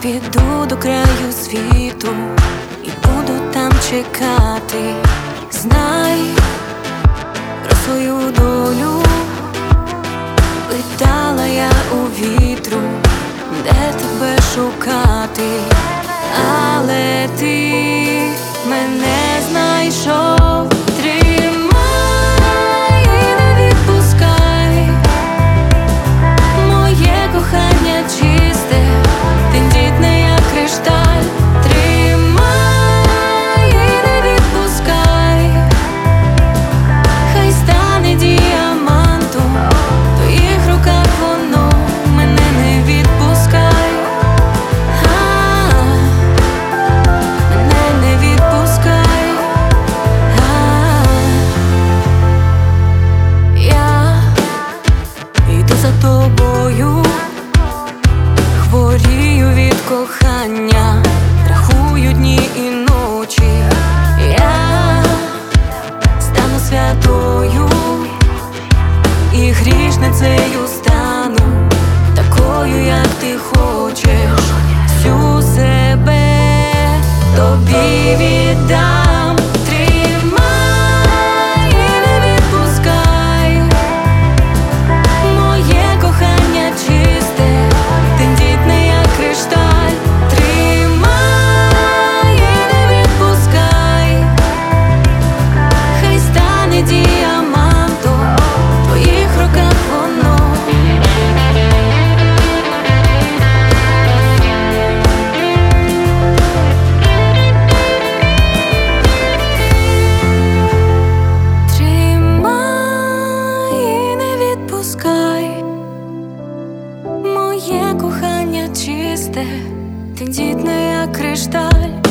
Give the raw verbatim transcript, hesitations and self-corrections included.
піду до краю світу і буду там чекати. Знай про свою долю, питала я у вітру, де тебе шукати, але ти мене знайшов. Тримай і не відпускай, моє кохання чисте, тендітне, як кришталь. Тримай і не відпускай, хай стане діамантом, в твоїх руках воно, мене не відпускай, а, мене не відпускай, а, я йду за тобою, хворію від кохання, рахую дні і ночі. Я стану святою і грішницею стану, такою, як ти хочеш. Всю себе тобі віддам. Тримай і не відпускай, моє кохання чисте, тендітне, як кришталь. Тримай і не відпускай, хай стане діамантом, в твоїх руках воно. Тримай і не відпускай, моє кохання чисте, тендітне, як кришталь.